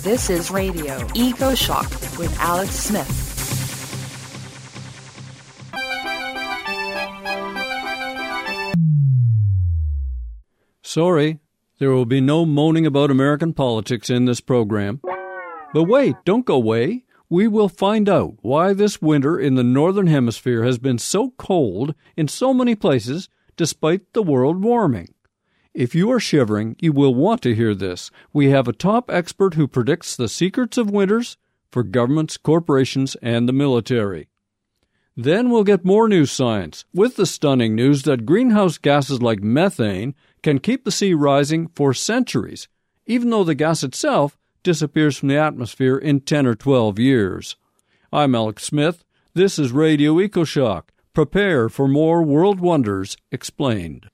This is Radio Eco Shock with Alex Smith. Sorry, there will be no moaning about American politics in this program. But wait, don't go away. We will find out why this winter in the Northern Hemisphere has been so cold in so many places despite the world warming. If you are shivering, you will want to hear this. We have a top expert who predicts the secrets of winters for governments, corporations, and the military. Then we'll get more new science with the stunning news that greenhouse gases like methane can keep the sea rising for centuries, even though the gas itself disappears from the atmosphere in 10 or 12 years. I'm Alex Smith. This is Radio EcoShock. Prepare for more world wonders explained.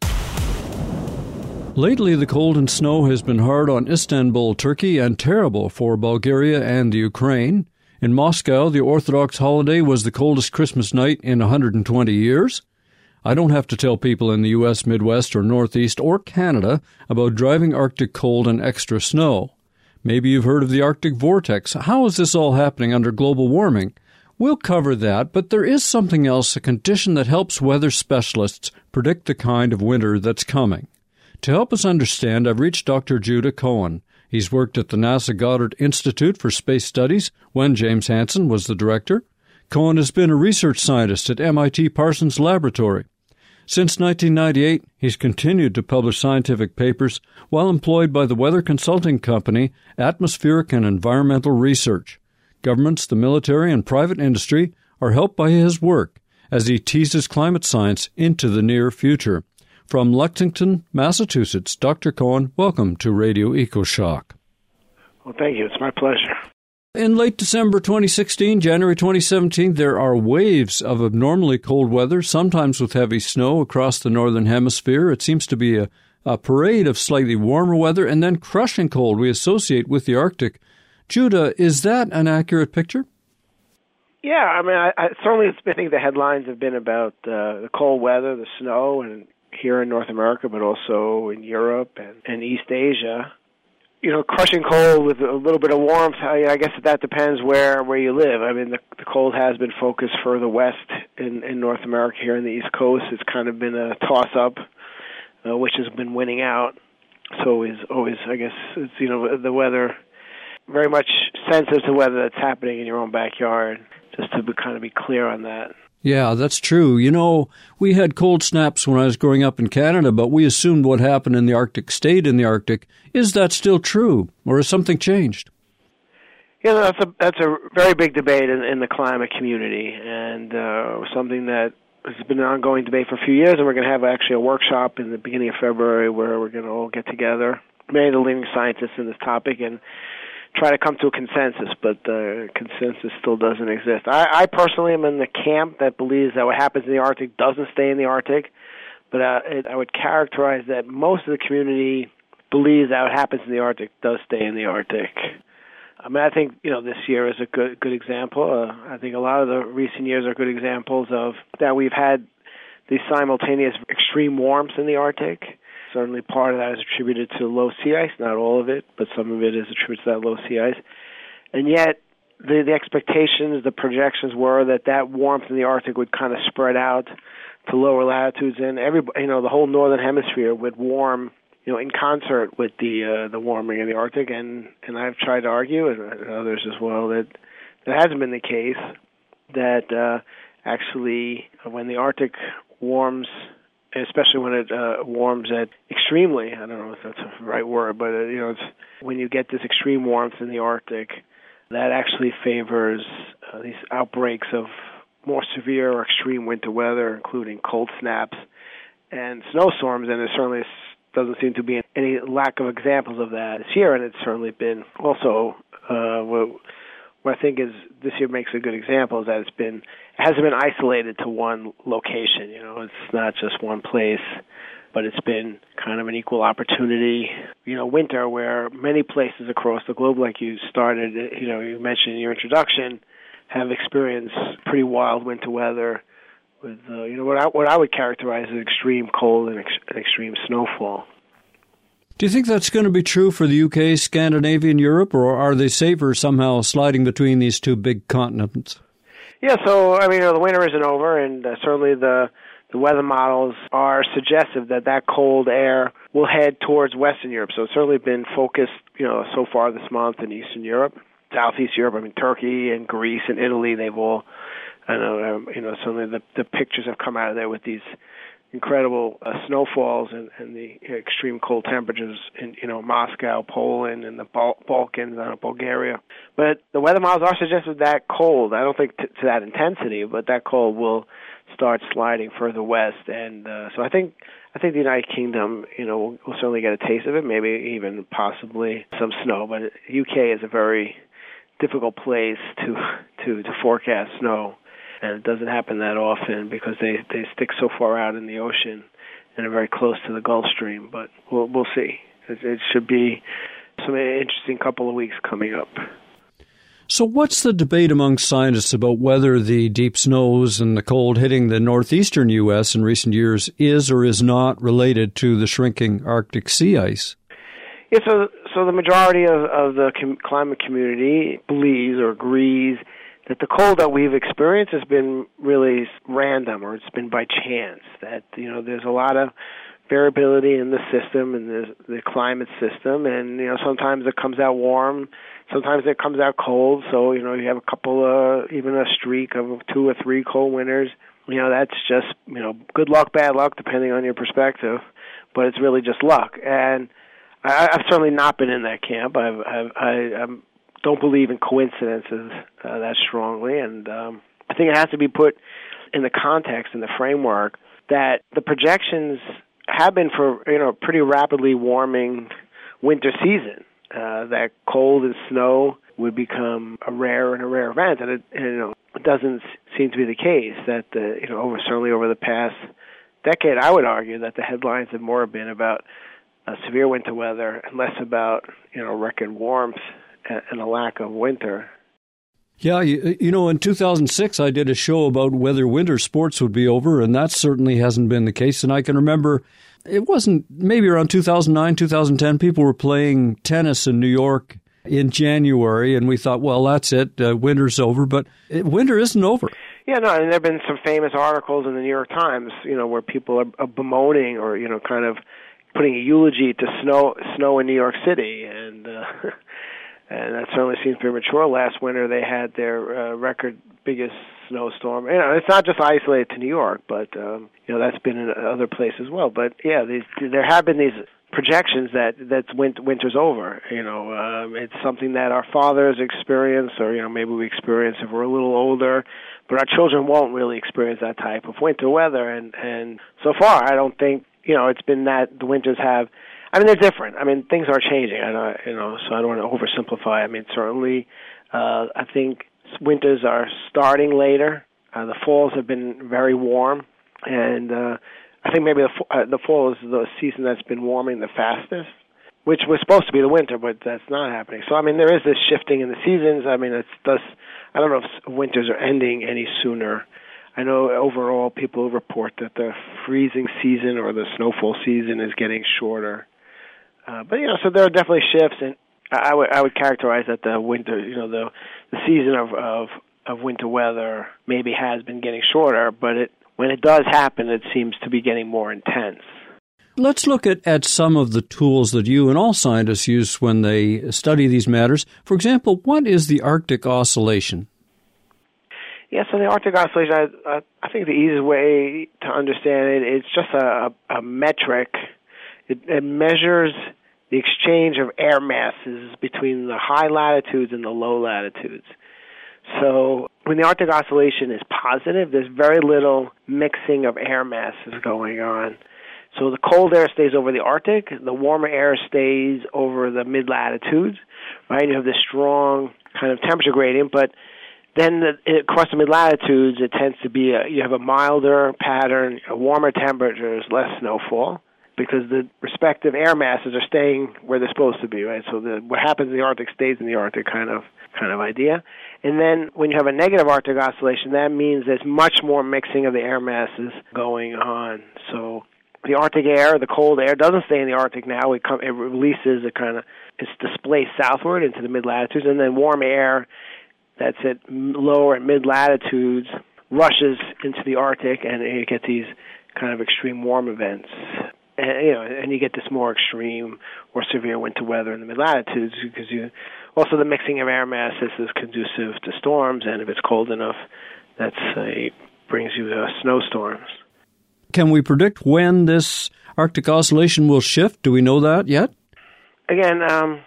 Lately, the cold and snow has been hard on Istanbul, Turkey, and terrible for Bulgaria and the Ukraine. In Moscow, the Orthodox holiday was the coldest Christmas night in 120 years. I don't have to tell people in the U.S. Midwest or Northeast or Canada about driving Arctic cold and extra snow. Maybe you've heard of the Arctic vortex. How is this all happening under global warming? We'll cover that, but there is something else, a condition that helps weather specialists predict the kind of winter that's coming. To help us understand, I've reached Dr. Judah Cohen. He's worked at the NASA Goddard Institute for Space Studies when James Hansen was the director. Cohen has been a research scientist at MIT Parsons Laboratory. Since 1998, he's continued to publish scientific papers while employed by the weather consulting company Atmospheric and Environmental Research. Governments, the military, and private industry are helped by his work as he teases climate science into the near future. From Lexington, Massachusetts, Dr. Cohen, welcome to Radio EcoShock. Well, thank you. It's my pleasure. In late December 2016, January 2017, there are waves of abnormally cold weather, sometimes with heavy snow across the Northern Hemisphere. It seems to be a parade of slightly warmer weather and then crushing cold we associate with the Arctic. Judah, is that an accurate picture? Yeah, I mean, I think the headlines have been about the cold weather, the snow, and here in North America, but also in Europe and East Asia. You know, crushing cold with a little bit of warmth, I guess that depends where you live. I mean, the cold has been focused further west in North America here on the East Coast. It's kind of been a toss-up, which has been winning out. So is always, I guess, it's, you know, the weather, very much sensitive to whether that's happening in your own backyard, just to kind of be clear on that. Yeah, that's true. You know, we had cold snaps when I was growing up in Canada, but we assumed what happened in the Arctic stayed in the Arctic. Is that still true, or has something changed? Yeah, that's a very big debate in the climate community, and something that has been an ongoing debate for a few years, and we're going to have actually a workshop in the beginning of February where we're going to all get together, many of the leading scientists in this topic, and try to come to a consensus, but the consensus still doesn't exist. I personally am in the camp that believes that what happens in the Arctic doesn't stay in the Arctic, but I would characterize that most of the community believes that what happens in the Arctic does stay in the Arctic. I mean, I think, you know, this year is a good example. I think a lot of the recent years are good examples of that we've had these simultaneous extreme warmths in the Arctic. Certainly part of that is attributed to low sea ice, not all of it, but some of it is attributed to that low sea ice. And yet, the expectations, the projections were that warmth in the Arctic would kind of spread out to lower latitudes, and the whole northern hemisphere would warm, you know, in concert with the warming in the Arctic. And I've tried to argue, and others as well, that hasn't been the case. That actually, when the Arctic warms, especially when it warms at extremely, I don't know if that's the right word, but it's when you get this extreme warmth in the Arctic, that actually favors these outbreaks of more severe or extreme winter weather, including cold snaps and snowstorms, and there certainly doesn't seem to be any lack of examples of that this year, and it's certainly been also what I think is this year makes a good example is that it hasn't been isolated to one location. You know, it's not just one place, but it's been kind of an equal opportunity, you know, winter where many places across the globe, like you started, you know, you mentioned in your introduction, have experienced pretty wild winter weather with, what I would characterize as extreme cold and extreme snowfall. Do you think that's going to be true for the UK, Scandinavia, and Europe, or are they safer somehow sliding between these two big continents? Yeah, so, I mean, the winter isn't over, and certainly the weather models are suggestive that that cold air will head towards Western Europe. So it's certainly been focused, so far this month in Eastern Europe, Southeast Europe. I mean, Turkey and Greece and Italy, they've all, certainly the pictures have come out of there with these incredible snowfalls and the extreme cold temperatures in, Moscow, Poland, and the Balkans, Bulgaria. But the weather models are suggesting that cold, I don't think to that intensity, but that cold will start sliding further west. And so I think the United Kingdom, will certainly get a taste of it, maybe even possibly some snow. But the UK is a very difficult place to forecast snow. And it doesn't happen that often because they stick so far out in the ocean and are very close to the Gulf Stream. But we'll see. It should be some interesting couple of weeks coming up. So what's the debate among scientists about whether the deep snows and the cold hitting the northeastern U.S. in recent years is or is not related to the shrinking Arctic sea ice? Yeah, so the majority of the climate community believes or agrees that the cold that we've experienced has been really random, or it's been by chance, that, there's a lot of variability in the system and the climate system, and, sometimes it comes out warm, sometimes it comes out cold, so, you have a couple even a streak of 2 or 3 cold winters. That's just, good luck, bad luck, depending on your perspective, but it's really just luck. And I've certainly not been in that camp. I don't believe in coincidences that strongly, and I think it has to be put in the context, in the framework, that the projections have been for pretty rapidly warming winter season. That cold and snow would become a rare event, and it doesn't seem to be the case. That certainly over the past decade, I would argue that the headlines have more been about severe winter weather and less about record warmth and a lack of winter. Yeah, in 2006, I did a show about whether winter sports would be over, and that certainly hasn't been the case. And I can remember it wasn't maybe around 2009, 2010, people were playing tennis in New York in January, and we thought, well, that's it, winter's over. But winter isn't over. Yeah, no, and there have been some famous articles in the New York Times, where people are bemoaning or, kind of putting a eulogy to snow in New York City, and that certainly seems premature. Last winter, they had their record biggest snowstorm. It's not just isolated to New York, but that's been in other places as well. But yeah, there have been these projections that winter's over. It's something that our fathers experienced, or maybe we experience if we're a little older. But our children won't really experience that type of winter weather. And so far, I don't think it's been that the winters have. I mean, they're different. I mean, things are changing. So I don't want to oversimplify. I mean, certainly, I think winters are starting later. The falls have been very warm, and I think maybe the fall is the season that's been warming the fastest, which was supposed to be the winter, but that's not happening. So I mean, there is this shifting in the seasons. I mean, I don't know if winters are ending any sooner. I know overall people report that the freezing season or the snowfall season is getting shorter. But so there are definitely shifts, and I would characterize that the winter, the season of winter weather maybe has been getting shorter, but when it does happen, it seems to be getting more intense. Let's look at some of the tools that you and all scientists use when they study these matters. For example, what is the Arctic Oscillation? Yeah, so the Arctic Oscillation, I think the easiest way to understand it, it's just a metric. It measures the exchange of air masses between the high latitudes and the low latitudes. So when the Arctic Oscillation is positive, there's very little mixing of air masses going on. So the cold air stays over the Arctic, the warmer air stays over the mid-latitudes, right? You have this strong kind of temperature gradient, but then across the mid-latitudes, it tends to be you have a milder pattern, warmer temperatures, less snowfall, because the respective air masses are staying where they're supposed to be, right? So what happens in the Arctic stays in the Arctic kind of idea. And then when you have a negative Arctic Oscillation, that means there's much more mixing of the air masses going on. So the Arctic air, the cold air, doesn't stay in the Arctic now. It releases, it's displaced southward into the mid-latitudes, and then warm air that's at lower and mid-latitudes rushes into the Arctic, and you get these kind of extreme warm events. And you get this more extreme or severe winter weather in the mid-latitudes because also the mixing of air masses is conducive to storms, and if it's cold enough, brings you snowstorms. Can we predict when this Arctic oscillation will shift? Do we know that yet? Again,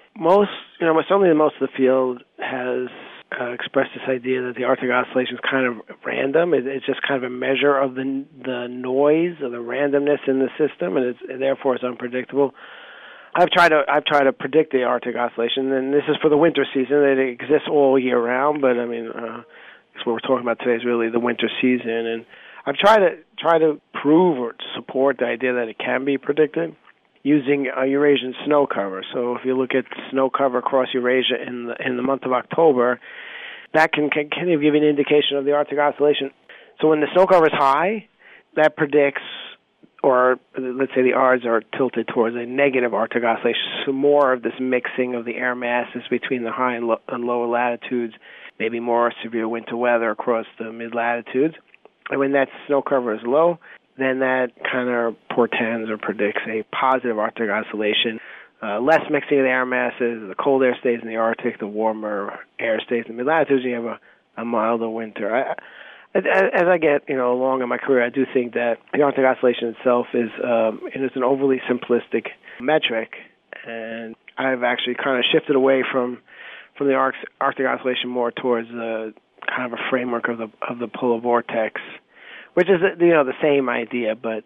certainly most of the field has expressed this idea that the Arctic oscillation is kind of random. It's just kind of a measure of the noise or the randomness in the system, and therefore it's unpredictable. I've tried to predict the Arctic oscillation, and this is for the winter season. It exists all year round, but I mean, what we're talking about today is really the winter season, and I've tried to prove or to support the idea that it can be predicted using Eurasian snow cover. So if you look at snow cover across Eurasia in the month of October, that can give you an indication of the Arctic oscillation. So when the snow cover is high, that predicts, or let's say the odds are tilted towards a negative Arctic oscillation, so more of this mixing of the air masses between the high and lower latitudes, maybe more severe winter weather across the mid-latitudes. And when that snow cover is low, then that kind of portends or predicts a positive Arctic oscillation. Less mixing of the air masses, the cold air stays in the Arctic, the warmer air stays in the mid-latitudes, and you have a milder winter. As I get along in my career, I do think that the Arctic oscillation itself is an overly simplistic metric, and I've actually kind of shifted away from the Arctic oscillation more towards kind of a framework of the polar vortex, which is the same idea, but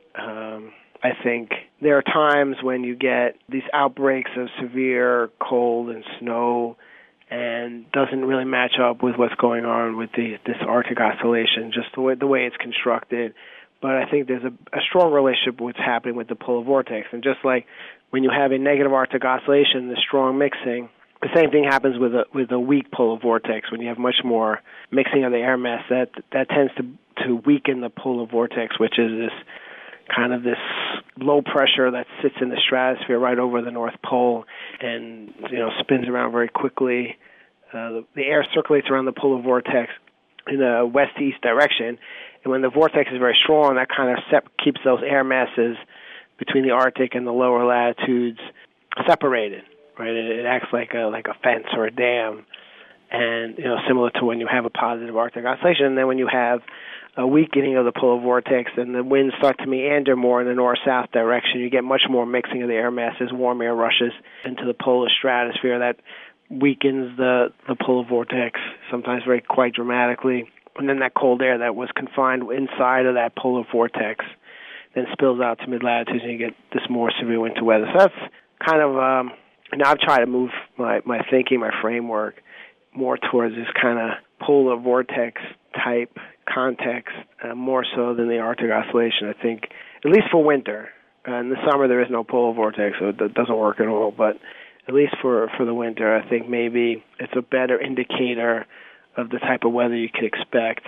I think there are times when you get these outbreaks of severe cold and snow and doesn't really match up with what's going on with this Arctic oscillation, just the way it's constructed. But I think there's a strong relationship with what's happening with the polar vortex. And just like when you have a negative Arctic oscillation, the strong mixing, the same thing happens with a weak polar vortex. When you have much more mixing of the air mass, that tends to weaken the polar vortex, which is this kind of this low pressure that sits in the stratosphere right over the North Pole and spins around very quickly. The air circulates around the polar vortex in a west-east direction, and when the vortex is very strong, that kind of keeps those air masses between the Arctic and the lower latitudes separated. Right, it acts like a fence or a dam, and similar to when you have a positive Arctic oscillation. And then when you have a weakening of the polar vortex, and the winds start to meander more in the north-south direction, you get much more mixing of the air masses. Warm air rushes into the polar stratosphere. That weakens the polar vortex, sometimes quite dramatically. And then that cold air that was confined inside of that polar vortex then spills out to mid-latitudes, and you get this more severe winter weather. So that's kind of now I've tried to move my thinking, my framework, more towards this kind of polar vortex type context, more so than the Arctic oscillation, I think, at least for winter. In the summer there is no polar vortex, so it doesn't work at all, but at least for the winter, I think maybe it's a better indicator of the type of weather you could expect,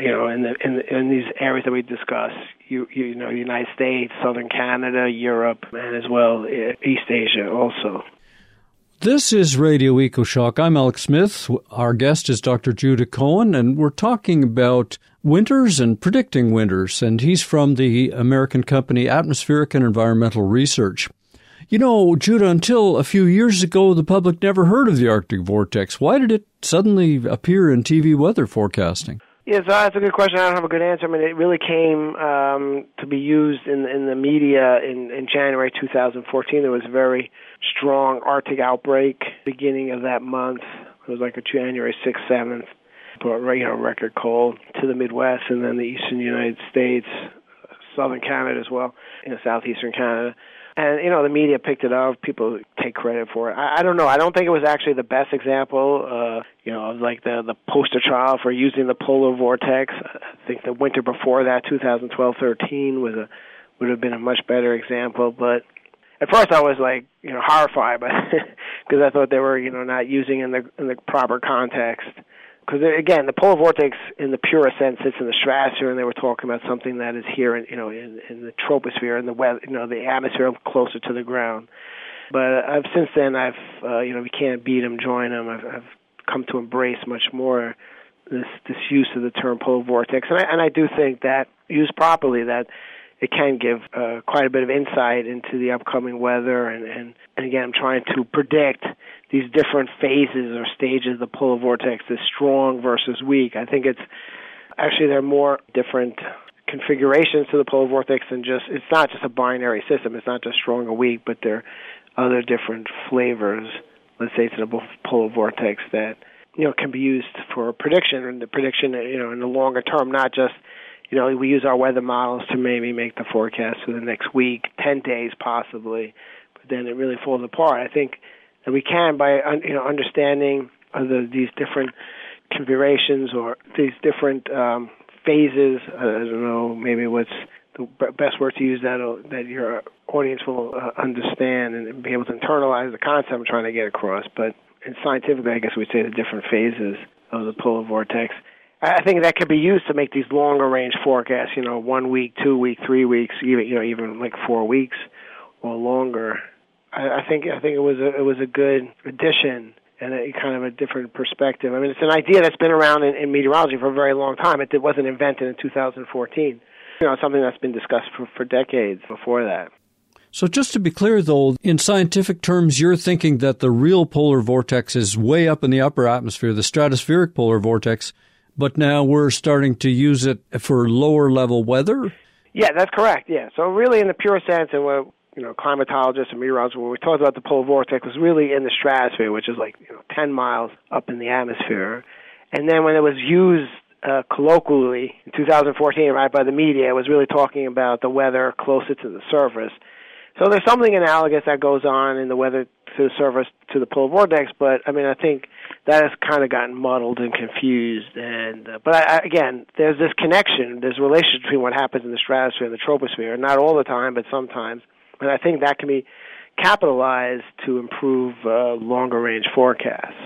in these areas that we discussed, United States, Southern Canada, Europe, and as well East Asia also. This is Radio EcoShock. I'm Alex Smith. Our guest is Dr. Judah Cohen, and we're talking about winters and predicting winters, and he's from the American company Atmospheric and Environmental Research. Judah, until a few years ago, the public never heard of the Arctic vortex. Why did it suddenly appear in TV weather forecasting? Yes, that's a good question. I don't have a good answer. I mean, it really came to be used in the media in January 2014. There was a very strong Arctic outbreak beginning of that month. It was like a January 6th, 7th, brought record cold to the Midwest and then the eastern United States, southern Canada as well, southeastern Canada. And, the media picked it up. People take credit for it. I don't know. I don't think it was actually the best example, of like the poster child for using the polar vortex. I think the winter before that, 2012-13, would have been a much better example. But at first I was horrified because I thought they were, not using in the proper context because again, the polar vortex in the purest sense sits in the stratosphere, and they were talking about something that is here, in the troposphere, in the weather, the atmosphere closer to the ground. But since then, we can't beat them, join them. I've come to embrace much more this use of the term polar vortex, and I do think that used properly, that it can give quite a bit of insight into the upcoming weather, and again, I'm trying to predict these different phases or stages of the polar vortex, the strong versus weak. I think there are more different configurations to the polar vortex than it's not just a binary system. It's not just strong or weak, but there are other different flavors, let's say, to the polar vortex that can be used for prediction, and the prediction in the longer term, not just we use our weather models to maybe make the forecast for the next week, 10 days possibly, but then it really falls apart. I think that we can, by understanding these different configurations or these different phases. I don't know, maybe what's the best word to use that your audience will understand and be able to internalize the concept I'm trying to get across. But scientifically, I guess we'd say the different phases of the polar vortex. I think that could be used to make these longer range forecasts, 1 week, 2 weeks, 3 weeks, even like 4 weeks or longer. I think it was a good addition and a kind of a different perspective. I mean, it's an idea that's been around in meteorology for a very long time. It wasn't invented in 2014. It's something that's been discussed for decades before that. So just to be clear, though, in scientific terms, you're thinking that the real polar vortex is way up in the upper atmosphere, the stratospheric polar vortex, but now we're starting to use it for lower-level weather? Yeah, that's correct, yeah. So really in the pure sense, and what climatologists and meteorologists, when we talked about the polar vortex, was really in the stratosphere, which is 10 miles up in the atmosphere. And then when it was used colloquially in 2014, right, by the media, it was really talking about the weather closer to the surface. So there's something analogous that goes on in the weather to the surface to the polar vortex, but I mean, I think that has kind of gotten muddled and confused. But again, there's this connection, there's a relationship between what happens in the stratosphere and the troposphere, not all the time, but sometimes. And I think that can be capitalized to improve longer-range forecasts.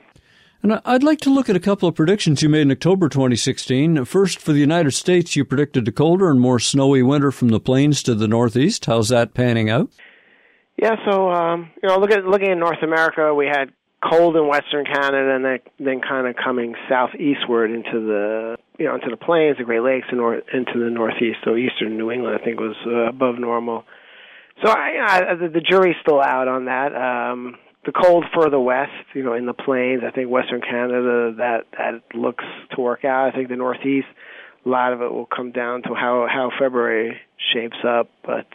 And I'd like to look at a couple of predictions you made in October 2016. First, for the United States, you predicted a colder and more snowy winter from the plains to the northeast. How's that panning out? Yeah, so looking at North America, we had cold in Western Canada, and then kind of coming southeastward into the plains, the Great Lakes, and into the northeast. So eastern New England, I think, was above normal. So the jury's still out on that. The cold further west, in the plains, I think Western Canada, that looks to work out. I think the Northeast, a lot of it will come down to how February shapes up. But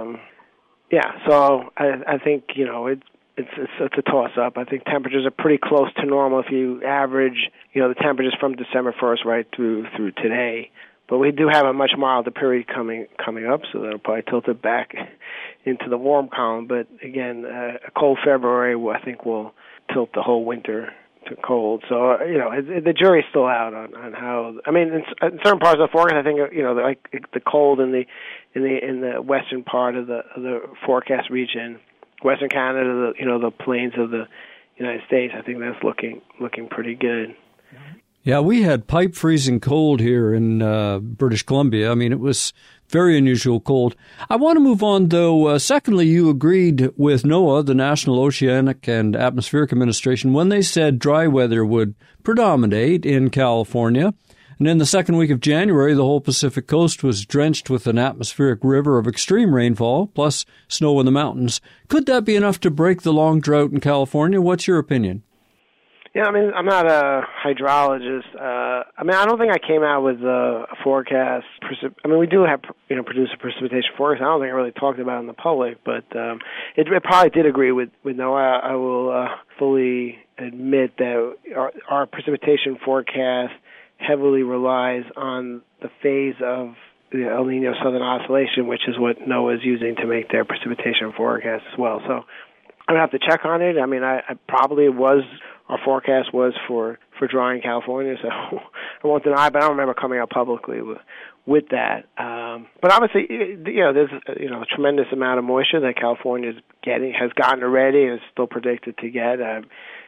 so I think it's a toss-up. I think temperatures are pretty close to normal if you average the temperatures from December 1st right through today. But we do have a much milder period coming up, so that'll probably tilt it back into the warm column. But again, a cold February, I think, will tilt the whole winter to cold. So the jury's still out on how. I mean, in certain parts of the forecast, I think like the cold in the western part of the forecast region, Western Canada, the plains of the United States. I think that's looking pretty good. Yeah, we had pipe freezing cold here in British Columbia. I mean, it was very unusual cold. I want to move on, though. Secondly, you agreed with NOAA, the National Oceanic and Atmospheric Administration, when they said dry weather would predominate in California. And in the second week of January, the whole Pacific coast was drenched with an atmospheric river of extreme rainfall, plus snow in the mountains. Could that be enough to break the long drought in California? What's your opinion? Yeah, I mean, I'm not a hydrologist. I don't think I came out with a forecast. We do have, produce a precipitation forecast. I don't think I really talked about it in the public, but it probably did agree with NOAA. I will fully admit that our precipitation forecast heavily relies on the phase of the El Nino Southern Oscillation, which is what NOAA is using to make their precipitation forecast as well. So I would have to check on it. I mean, I probably was. Our forecast was for dry in California, so I won't deny, but I don't remember coming out publicly with that. But obviously, there's a tremendous amount of moisture that California has gotten already and is still predicted to get.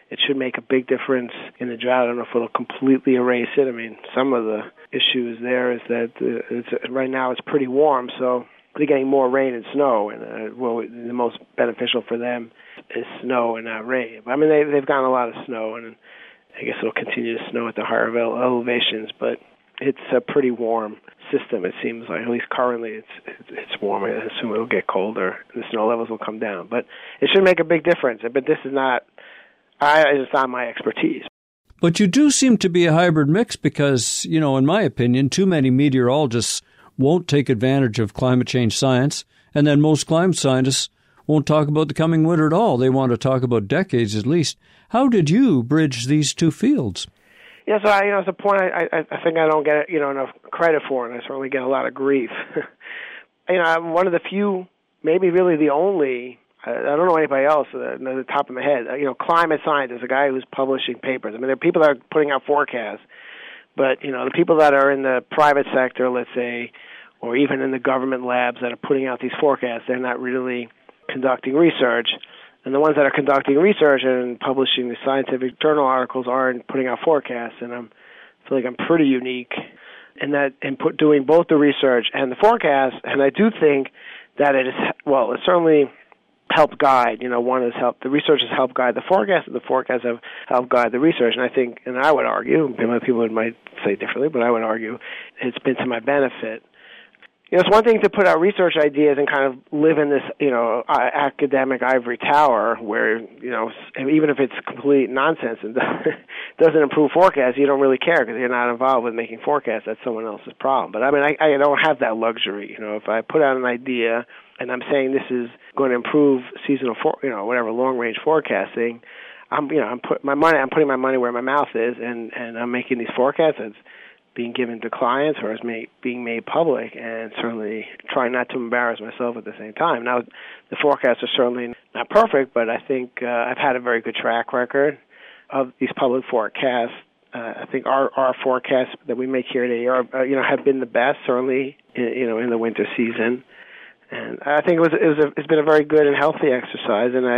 it should make a big difference in the drought. I don't know if it'll completely erase it. I mean, some of the issues there is that right now it's pretty warm, so they're getting more rain and snow, and the most beneficial for them is snow and not rain. I mean, they've gotten a lot of snow, and I guess it'll continue to snow at the higher elevations, but it's a pretty warm system, it seems like. At least currently it's warm. I assume it'll get colder and the snow levels will come down. But it should make a big difference. But this is it's not my expertise. But you do seem to be a hybrid mix because, in my opinion, too many meteorologists won't take advantage of climate change science, and then most climate scientists won't talk about the coming winter at all. They want to talk about decades at least. How did you bridge these two fields? Yeah, so it's a point I think I don't get enough credit for, and I certainly get a lot of grief. I'm one of the few, maybe really the only. I don't know anybody else at the top of my head. Climate scientist, a guy who's publishing papers. I mean, there are people that are putting out forecasts, but the people that are in the private sector, let's say, or even in the government labs that are putting out these forecasts, they're not really conducting research. And the ones that are conducting research and publishing the scientific journal articles aren't putting out forecasts. And I feel like I'm pretty unique in that doing both the research and the forecast. And I do think that it certainly helped guide. One has helped, the research has helped guide the forecast, and the forecasts have helped guide the research. And I think, and I would argue, people might say differently, but I would argue it's been to my benefit. It's one thing to put out research ideas and kind of live in this, academic ivory tower where, even if it's complete nonsense and doesn't improve forecasts, you don't really care because you're not involved with making forecasts. That's someone else's problem. But I mean, I don't have that luxury. If I put out an idea and I'm saying this is going to improve seasonal, whatever long-range forecasting, I'm putting my money where my mouth is, and I'm making these forecasts. It's being given to clients or as being made public, and certainly trying not to embarrass myself at the same time. Now, the forecasts are certainly not perfect, but I think I've had a very good track record of these public forecasts. I think our forecasts that we make here at AER, have been the best, certainly, in the winter season. And I think it's been a very good and healthy exercise, and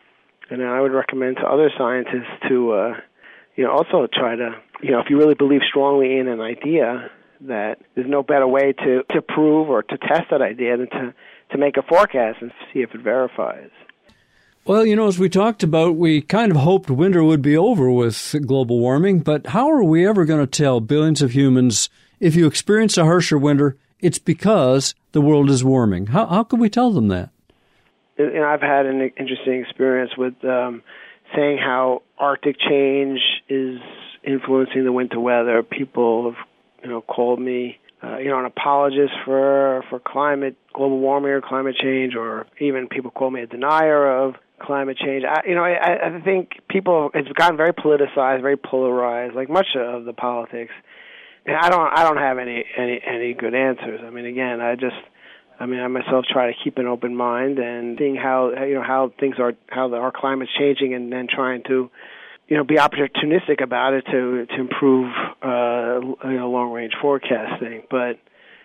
I would recommend to other scientists to also try to, if you really believe strongly in an idea, that there's no better way to prove or to test that idea than to make a forecast and see if it verifies. Well, as we talked about, we kind of hoped winter would be over with global warming, but how are we ever going to tell billions of humans if you experience a harsher winter, it's because the world is warming? How can we tell them that? I've had an interesting experience with saying how Arctic change is influencing the winter weather. People have, called me, an apologist for global warming or climate change, or even people call me a denier of climate change. I think it's gotten very politicized, very polarized, like much of the politics. And I don't have any good answers. I mean, again, I myself try to keep an open mind and seeing how things are, how our climate's changing, and then trying to, be opportunistic about it to improve, long range forecasting. But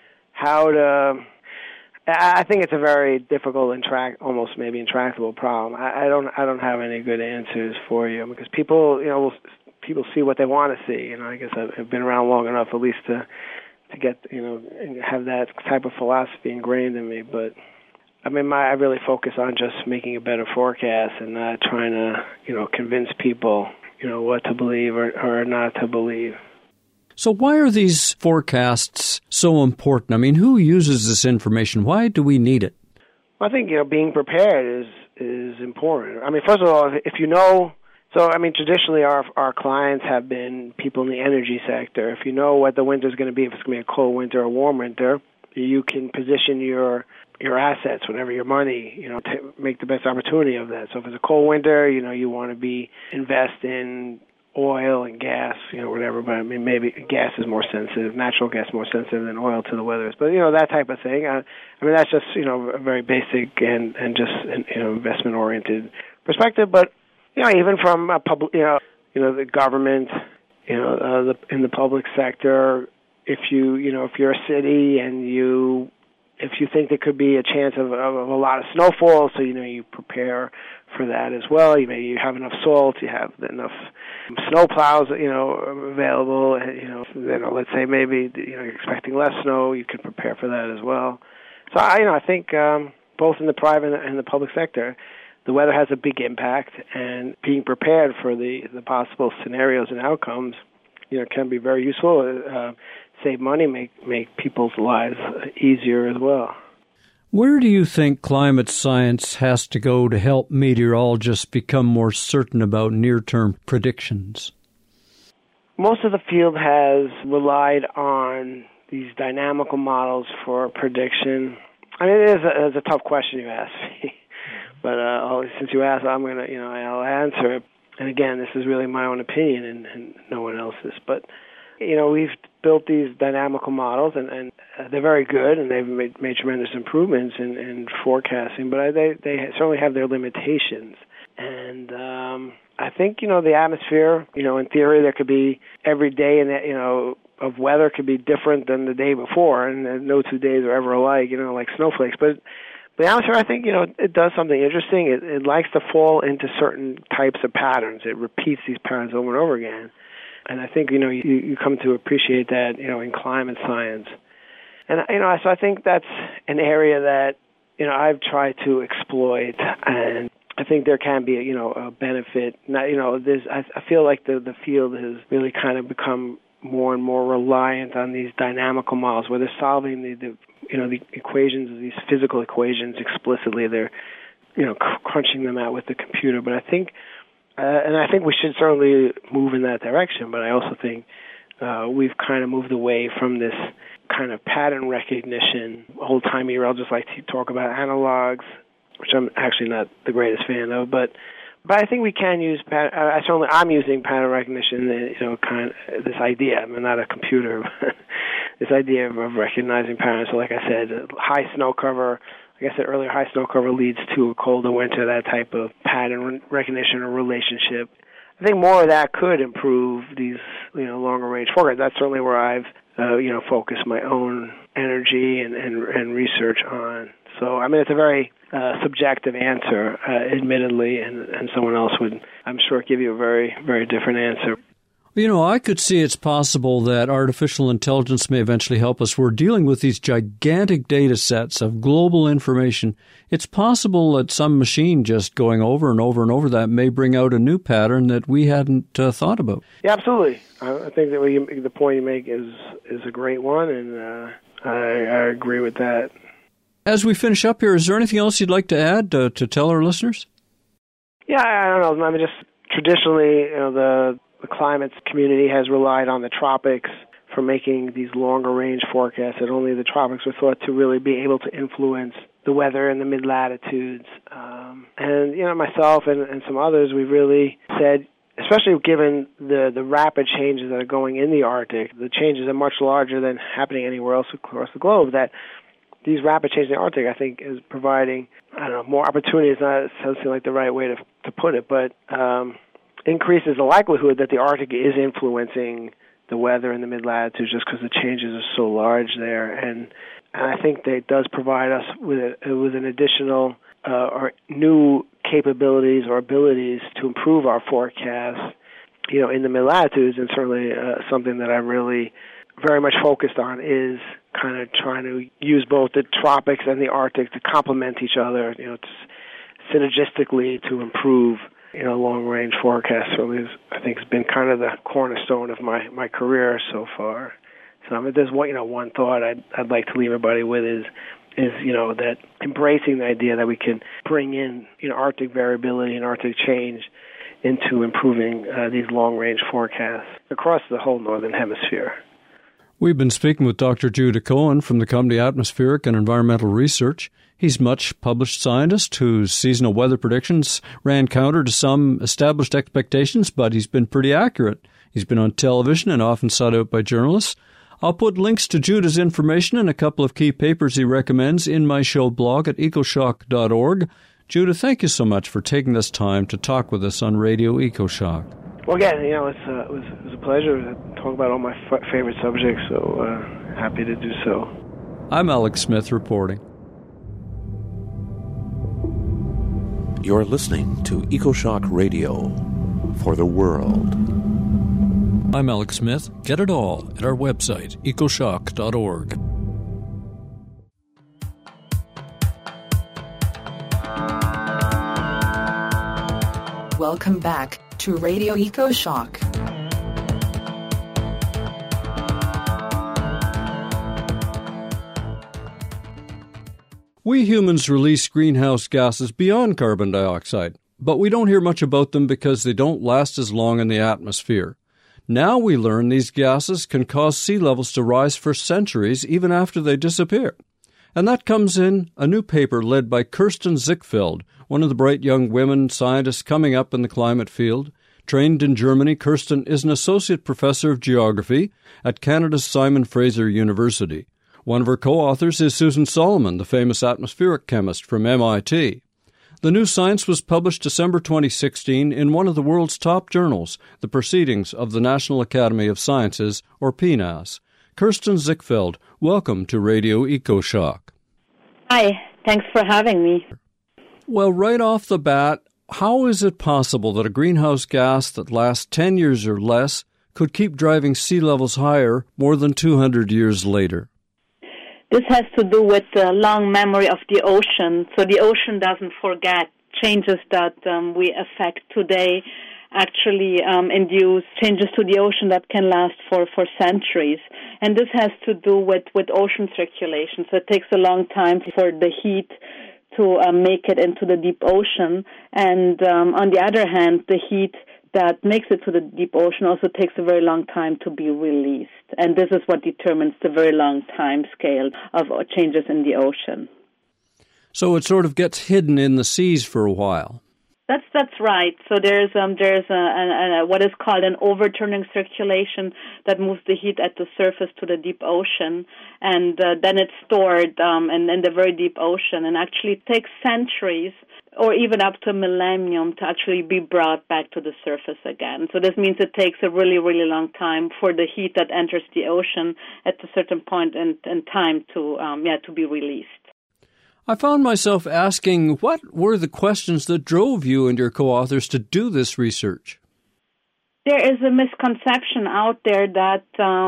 I think it's a very difficult and almost maybe intractable problem. I don't have any good answers for you, because people see what they want to see. I guess I've been around long enough at least to get, have that type of philosophy ingrained in me. But I really focus on just making a better forecast and not trying to, convince people, what to believe or not to believe. So why are these forecasts so important? I mean, who uses this information? Why do we need it? Well, I think, being prepared is important. First of all, if you know. So, traditionally our clients have been people in the energy sector. If you know what the winter's going to be, if it's going to be a cold winter or a warm winter, you can position your assets, whatever your money, to make the best opportunity of that. So if it's a cold winter, you want to invest in oil and gas, whatever. But maybe gas is more sensitive, natural gas more sensitive than oil to the weather. But that type of thing. That's just a very basic and just investment oriented perspective. But even from a public, the government, in the public sector, if you're a city and you if you think there could be a chance of a lot of snowfall, so you prepare for that as well. You have enough salt, you have enough snow plows, available. Let's say maybe you're expecting less snow, you could prepare for that as well. So I think both in the private and the public sector, the weather has a big impact, and being prepared for the possible scenarios and outcomes, can be very useful. Save money, make people's lives easier as well. Where do you think climate science has to go to help meteorologists become more certain about near-term predictions? Most of the field has relied on these dynamical models for prediction. I mean, it is a tough question you asked me, but since you asked, I'm gonna, I'll answer it. And again, this is really my own opinion and no one else's. But we've built these dynamical models, and they're very good, and they've made tremendous improvements in forecasting, but they certainly have their limitations. And I think, the atmosphere, in theory, there could be every day of weather could be different than the day before, and no 2 days are ever alike, like snowflakes. But the atmosphere, I think, it does something interesting. It likes to fall into certain types of patterns. It repeats these patterns over and over again. And I think, you come to appreciate that, in climate science. And, so I think that's an area that, I've tried to exploit, and I think there can be, a benefit. Now, I feel like the field has really kind of become more and more reliant on these dynamical models where they're solving the equations, these physical equations explicitly. They're, crunching them out with the computer. But I think, and I think we should certainly move in that direction, but I also think we've kind of moved away from this kind of pattern recognition. Old-timey meteorologists like to talk about analogs, which I'm actually not the greatest fan of, but I think we can use I'm using pattern recognition, kind of this idea. I'm not a computer, but this idea of recognizing patterns. So like I said, high snow cover, like I said earlier, high snow cover leads to a colder winter, that type of pattern recognition or relationship. I think more of that could improve these, longer range forecasts. That's certainly where I've, focused my own energy and research on. So, I mean, it's a very subjective answer, admittedly, and someone else would, I'm sure, give you a very, very different answer. I could see it's possible that artificial intelligence may eventually help us. We're dealing with these gigantic data sets of global information. It's possible that some machine just going over and over and over that may bring out a new pattern that we hadn't thought about. Yeah, absolutely. I think that the point you make is a great one, and I agree with that. As we finish up here, is there anything else you'd like to add to tell our listeners? Yeah, I don't know. I mean, just traditionally, the climate community has relied on the tropics for making these longer-range forecasts, and only the tropics were thought to really be able to influence the weather in the mid-latitudes. And, myself and some others, we've really said, especially given the rapid changes that are going in the Arctic, the changes are much larger than happening anywhere else across the globe, that these rapid changes in the Arctic, I think, is providing, more opportunities. Not something like the right way to put it, but increases the likelihood that the Arctic is influencing the weather in the mid-latitudes just because the changes are so large there. And I think that it does provide us with an additional or new capabilities or abilities to improve our forecasts, in the mid-latitudes. And certainly something that I'm really very much focused on is kind of trying to use both the tropics and the Arctic to complement each other, synergistically to improve long-range forecasts. Really, I think has been kind of the cornerstone of my career so far. So if there's one thought I'd like to leave everybody with is that embracing the idea that we can bring in Arctic variability and Arctic change into improving these long-range forecasts across the whole northern hemisphere. We've been speaking with Dr. Judah Cohen from the Company Atmospheric and Environmental Research. He's a much published scientist whose seasonal weather predictions ran counter to some established expectations, but he's been pretty accurate. He's been on television and often sought out by journalists. I'll put links to Judah's information and a couple of key papers he recommends in my show blog at ecoshock.org. Judah, thank you so much for taking this time to talk with us on Radio EcoShock. Well, again, it was a pleasure to talk about all my favorite subjects, so happy to do so. I'm Alex Smith reporting. You're listening to EcoShock Radio for the world. I'm Alex Smith. Get it all at our website, ecoshock.org. Welcome back to Radio EcoShock. We humans release greenhouse gases beyond carbon dioxide, but we don't hear much about them because they don't last as long in the atmosphere. Now we learn these gases can cause sea levels to rise for centuries even after they disappear. And that comes in a new paper led by Kirsten Zichfeld, one of the bright young women scientists coming up in the climate field. Trained in Germany, Kirsten is an associate professor of geography at Canada's Simon Fraser University. One of her co-authors is Susan Solomon, the famous atmospheric chemist from MIT. The new science was published December 2016 in one of the world's top journals, the Proceedings of the National Academy of Sciences, or PNAS. Kirsten Zichfeld, welcome to Radio EcoShock. Hi, thanks for having me. Well, right off the bat, how is it possible that a greenhouse gas that lasts 10 years or less could keep driving sea levels higher more than 200 years later? This has to do with the long memory of the ocean. So the ocean doesn't forget. Changes that we affect today actually induce changes to the ocean that can last for centuries. And this has to do with ocean circulation. So it takes a long time for the heat to make it into the deep ocean. And on the other hand, the heat that makes it to the deep ocean also takes a very long time to be released. And this is what determines the very long time scale of changes in the ocean. So it sort of gets hidden in the seas for a while. That's right. So there's what is called an overturning circulation that moves the heat at the surface to the deep ocean, and then it's stored in the very deep ocean, and actually it takes centuries or even up to a millennium to actually be brought back to the surface again. So this means it takes a really, really long time for the heat that enters the ocean at a certain point in time to be released. I found myself asking, what were the questions that drove you and your co-authors to do this research? There is a misconception out there that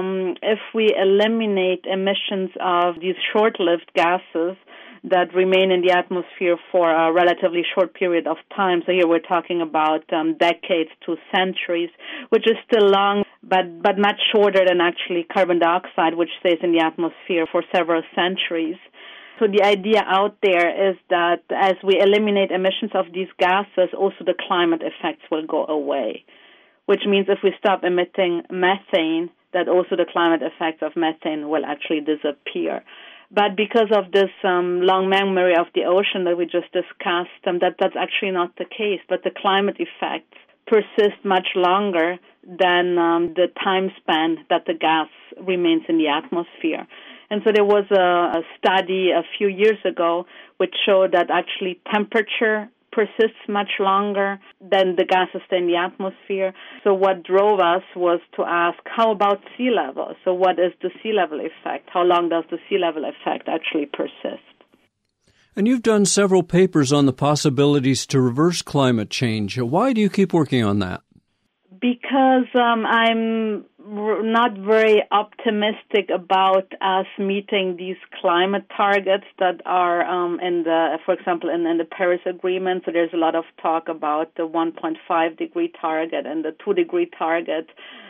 if we eliminate emissions of these short-lived gases that remain in the atmosphere for a relatively short period of time, so here we're talking about decades to centuries, which is still long, but much shorter than actually carbon dioxide, which stays in the atmosphere for several centuries. So the idea out there is that as we eliminate emissions of these gases, also the climate effects will go away, which means if we stop emitting methane, that also the climate effects of methane will actually disappear. But because of this long memory of the ocean that we just discussed, that's actually not the case. But the climate effects persist much longer than the time span that the gas remains in the atmosphere. And so there was a study a few years ago which showed that actually temperature persists much longer than the gases stay in the atmosphere. So what drove us was to ask, how about sea level? So what is the sea level effect? How long does the sea level effect actually persist? And you've done several papers on the possibilities to reverse climate change. Why do you keep working on that? Because I'm not very optimistic about us meeting these climate targets that are for example, in the Paris Agreement. So there's a lot of talk about the 1.5 degree target and the 2 degree target.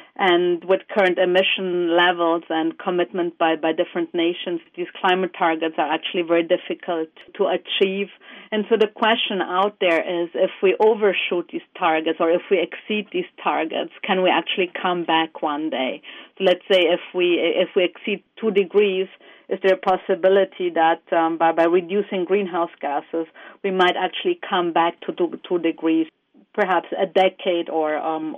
And with current emission levels and commitment by different nations, these climate targets are actually very difficult to achieve. And so the question out there is, if we overshoot these targets or if we exceed these targets, can we actually come back one day? So let's say if we exceed 2 degrees, is there a possibility that by reducing greenhouse gases, we might actually come back to 2 degrees? Perhaps a decade or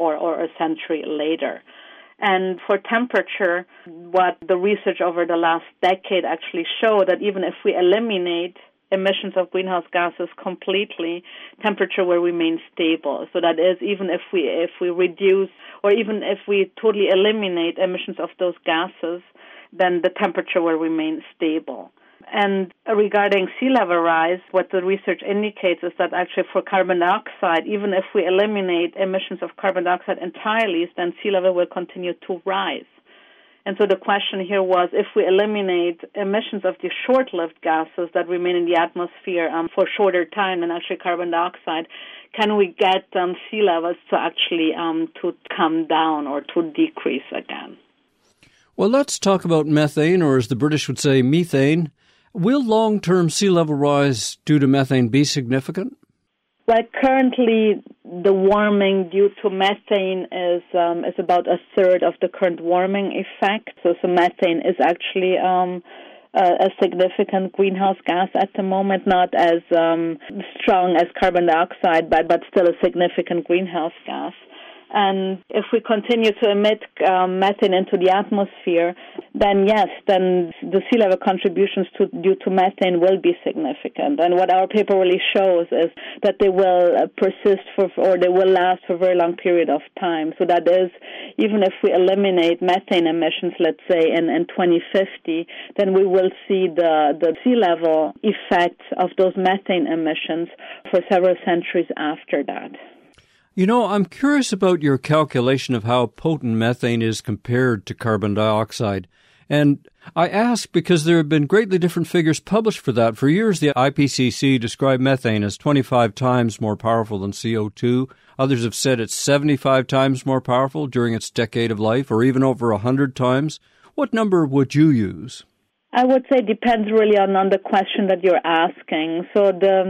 a century later. And for temperature, what the research over the last decade actually showed that even if we eliminate emissions of greenhouse gases completely, temperature will remain stable. So that is, even if we reduce or even if we totally eliminate emissions of those gases, then the temperature will remain stable. And regarding sea level rise, what the research indicates is that actually for carbon dioxide, even if we eliminate emissions of carbon dioxide entirely, then sea level will continue to rise. And so the question here was, if we eliminate emissions of the short-lived gases that remain in the atmosphere for shorter time than actually carbon dioxide, can we get sea levels to actually to come down or to decrease again? Well, let's talk about methane, or as the British would say, methane. Will long-term sea level rise due to methane be significant? Well, currently the warming due to methane is about a third of the current warming effect. So methane is actually a significant greenhouse gas at the moment, not as strong as carbon dioxide, but still a significant greenhouse gas. And if we continue to emit methane into the atmosphere, then yes, then the sea level contributions due to methane will be significant. And what our paper really shows is that they will persist or they will last for a very long period of time. So that is, even if we eliminate methane emissions, let's say in 2050, then we will see the sea level effects of those methane emissions for several centuries after that. You know, I'm curious about your calculation of how potent methane is compared to carbon dioxide. And I ask because there have been greatly different figures published for that. For years, the IPCC described methane as 25 times more powerful than CO2. Others have said it's 75 times more powerful during its decade of life, or even over 100 times. What number would you use? I would say it depends really on the question that you're asking. So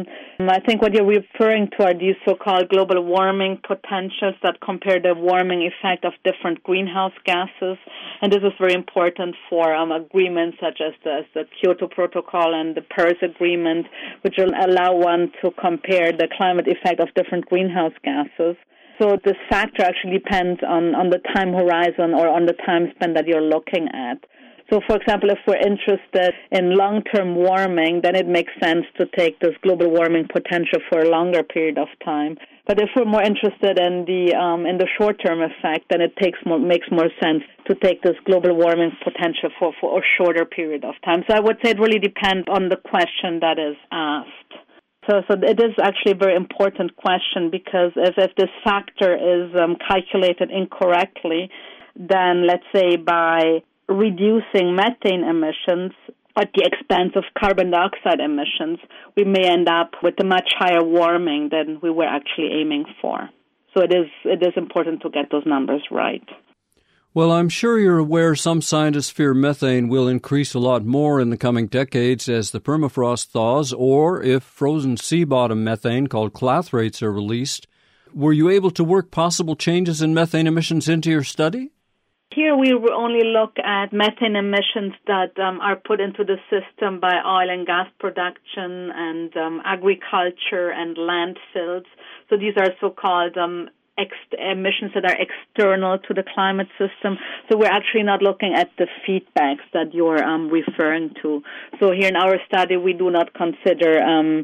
I think what you're referring to are these so-called global warming potentials that compare the warming effect of different greenhouse gases. And this is very important for agreements such as the Kyoto Protocol and the Paris Agreement, which will allow one to compare the climate effect of different greenhouse gases. So this factor actually depends on the time horizon or on the time span that you're looking at. So, for example, if we're interested in long-term warming, then it makes sense to take this global warming potential for a longer period of time. But if we're more interested in the short-term effect, then it makes more sense to take this global warming potential for a shorter period of time. So I would say it really depends on the question that is asked. So it is actually a very important question, because if this factor is calculated incorrectly, then let's say by reducing methane emissions at the expense of carbon dioxide emissions, we may end up with a much higher warming than we were actually aiming for. So it is important to get those numbers right. Well, I'm sure you're aware some scientists fear methane will increase a lot more in the coming decades as the permafrost thaws, or if frozen sea bottom methane called clathrates are released. Were you able to work possible changes in methane emissions into your study? Here we will only look at methane emissions that are put into the system by oil and gas production and agriculture and landfills. So these are so-called emissions that are external to the climate system. So we're actually not looking at the feedbacks that you're referring to. So here in our study, we do not consider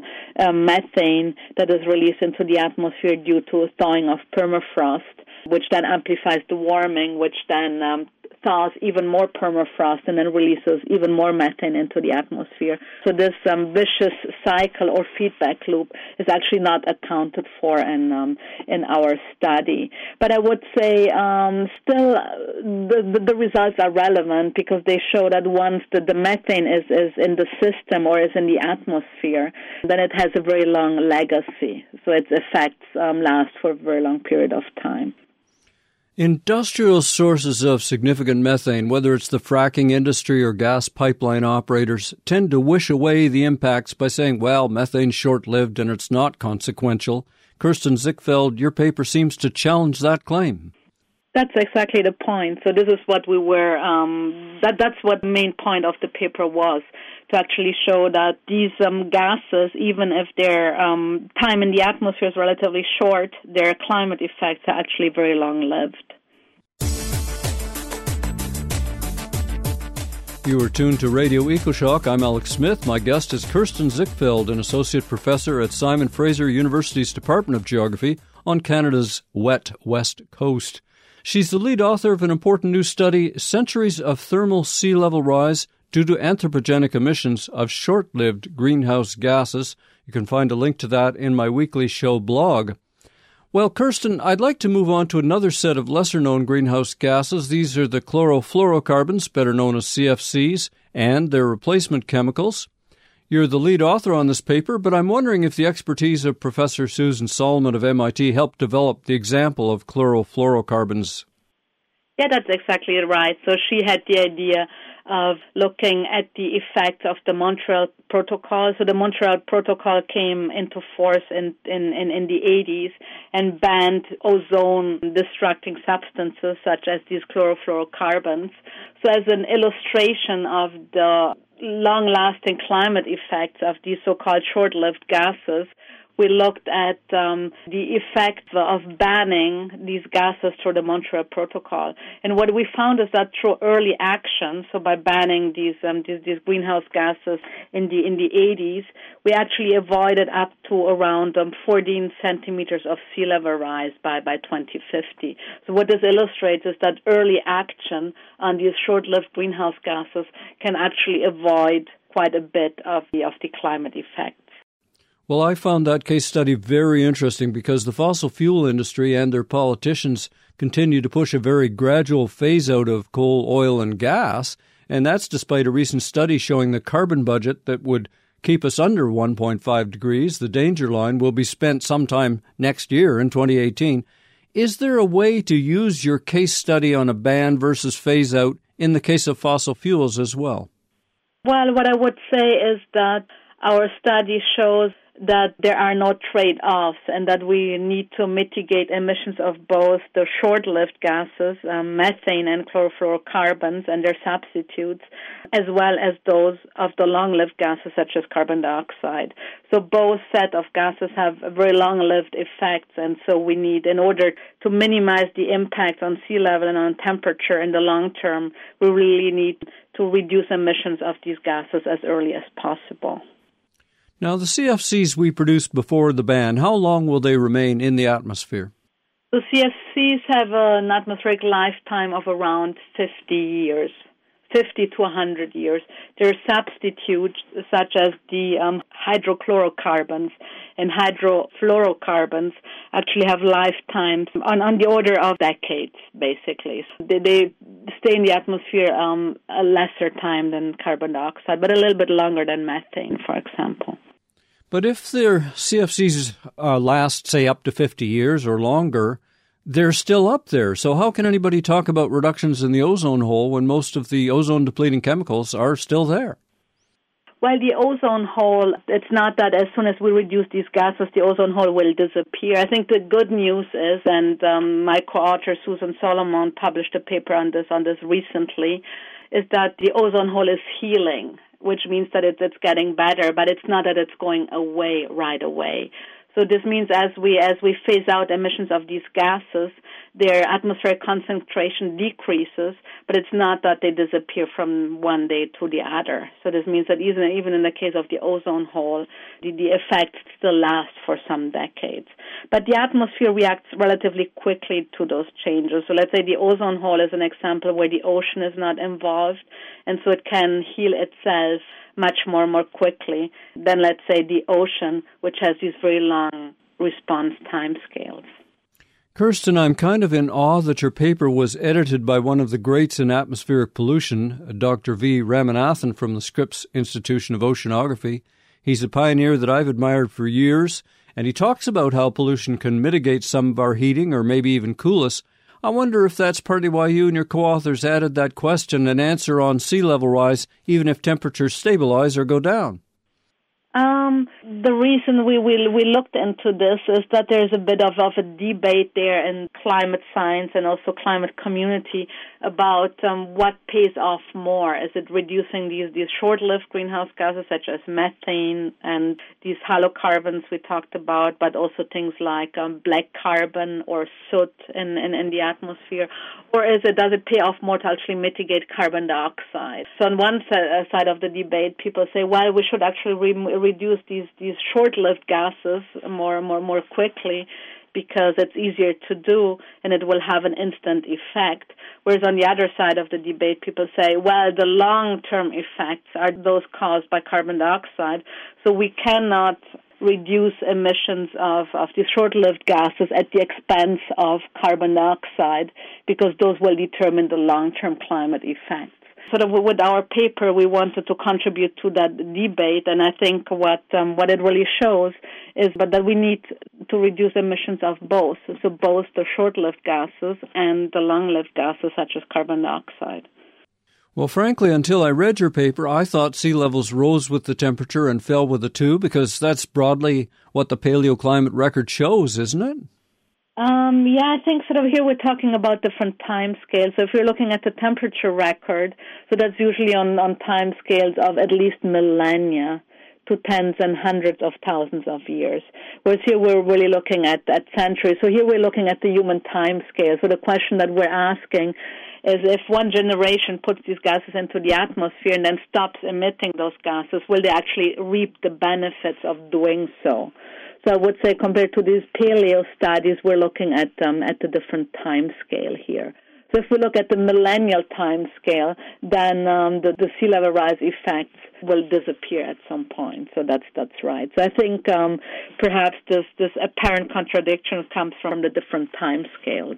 methane that is released into the atmosphere due to thawing of permafrost, which then amplifies the warming, which then thaws even more permafrost and then releases even more methane into the atmosphere. So this vicious cycle or feedback loop is actually not accounted for in our study. But I would say still the results are relevant, because they show that once the methane is in the system or is in the atmosphere, then it has a very long legacy. So its effects last for a very long period of time. Industrial sources of significant methane, whether it's the fracking industry or gas pipeline operators, tend to wish away the impacts by saying, well, methane's short-lived and it's not consequential. Kirsten Zickfeld, your paper seems to challenge that claim. That's exactly the point. So this is what we were, that's what the main point of the paper was, to actually show that these gases, even if their time in the atmosphere is relatively short, their climate effects are actually very long-lived. You are tuned to Radio EcoShock. I'm Alex Smith. My guest is Kirsten Zickfeld, an associate professor at Simon Fraser University's Department of Geography on Canada's wet west coast. She's the lead author of an important new study, Centuries of Thermal Sea Level Rise Due to Anthropogenic Emissions of Short-Lived Greenhouse Gases. You can find a link to that in my weekly show blog. Well, Kirsten, I'd like to move on to another set of lesser-known greenhouse gases. These are the chlorofluorocarbons, better known as CFCs, and their replacement chemicals. You're the lead author on this paper, but I'm wondering if the expertise of Professor Susan Solomon of MIT helped develop the example of chlorofluorocarbons. Yeah, that's exactly right. So she had the idea of looking at the effect of the Montreal Protocol. So the Montreal Protocol came into force in the 80s and banned ozone-destructing substances such as these chlorofluorocarbons. So as an illustration of the long-lasting climate effects of these so-called short-lived gases, we looked at the effect of banning these gases through the Montreal Protocol. And what we found is that through early action, so by banning these greenhouse gases in the 80s, we actually avoided up to around 14 centimeters of sea level rise by 2050. So what this illustrates is that early action on these short-lived greenhouse gases can actually avoid quite a bit of the climate effects. Well, I found that case study very interesting because the fossil fuel industry and their politicians continue to push a very gradual phase-out of coal, oil, and gas, and that's despite a recent study showing the carbon budget that would keep us under 1.5 degrees, the danger line, will be spent sometime next year in 2018. Is there a way to use your case study on a ban versus phase-out in the case of fossil fuels as well? Well, what I would say is that our study shows that there are no trade-offs and that we need to mitigate emissions of both the short-lived gases, methane and chlorofluorocarbons and their substitutes, as well as those of the long-lived gases such as carbon dioxide. So both set of gases have very long-lived effects, and so we need, in order to minimize the impact on sea level and on temperature in the long term, we really need to reduce emissions of these gases as early as possible. Now, the CFCs we produced before the ban, how long will they remain in the atmosphere? The CFCs have an atmospheric lifetime of around 50 years, 50 to 100 years. There are substitutes such as the hydrochlorocarbons and hydrofluorocarbons actually have lifetimes on the order of decades, basically. So they stay in the atmosphere a lesser time than carbon dioxide, but a little bit longer than methane, for example. But if their CFCs last, say, up to 50 years or longer, they're still up there. So how can anybody talk about reductions in the ozone hole when most of the ozone-depleting chemicals are still there? Well, the ozone hole, it's not that as soon as we reduce these gases, the ozone hole will disappear. I think the good news is, and my co-author Susan Solomon published a paper on this recently, is that the ozone hole is healing, which means that it's getting better, but it's not that it's going away right away. So this means as we phase out emissions of these gases, their atmospheric concentration decreases, but it's not that they disappear from one day to the other. So this means that even in the case of the ozone hole, the effect still lasts for some decades. But the atmosphere reacts relatively quickly to those changes. So let's say the ozone hole is an example where the ocean is not involved, and so it can heal itself much more quickly than, let's say, the ocean, which has these very long response time scales. Kirsten, I'm kind of in awe that your paper was edited by one of the greats in atmospheric pollution, Dr. V. Ramanathan from the Scripps Institution of Oceanography. He's a pioneer that I've admired for years, and he talks about how pollution can mitigate some of our heating or maybe even cool us. I wonder if that's partly why you and your co-authors added that question and answer on sea level rise, even if temperatures stabilize or go down. The reason we looked into this is that there's a bit of a debate there in climate science and also climate community about what pays off more. Is it reducing these short-lived greenhouse gases such as methane and these halocarbons we talked about, but also things like black carbon or soot in the atmosphere, or does it pay off more to actually mitigate carbon dioxide? So on one side of the debate, people say, well, we should actually reduce these short-lived gases more quickly. because it's easier to do and it will have an instant effect. Whereas on the other side of the debate, people say, well, the long-term effects are those caused by carbon dioxide, so we cannot reduce emissions of these short-lived gases at the expense of carbon dioxide because those will determine the long-term climate effects. Sort of with our paper, we wanted to contribute to that debate, and I think what it really shows is that we need to reduce emissions of both, so both the short-lived gases and the long-lived gases such as carbon dioxide. Well, frankly, until I read your paper, I thought sea levels rose with the temperature and fell with it too, because that's broadly what the paleoclimate record shows, isn't it? I think sort of here we're talking about different time scales. So if you're looking at the temperature record, so that's usually on time scales of at least millennia to tens and hundreds of thousands of years. Whereas here we're really looking at centuries. So here we're looking at the human time scale. So the question that we're asking is if one generation puts these gases into the atmosphere and then stops emitting those gases, will they actually reap the benefits of doing so? So I would say compared to these paleo studies, we're looking at the different time scale here. So if we look at the millennial time scale, then the sea level rise effects will disappear at some point. So that's right. So I think perhaps this apparent contradiction comes from the different time scales.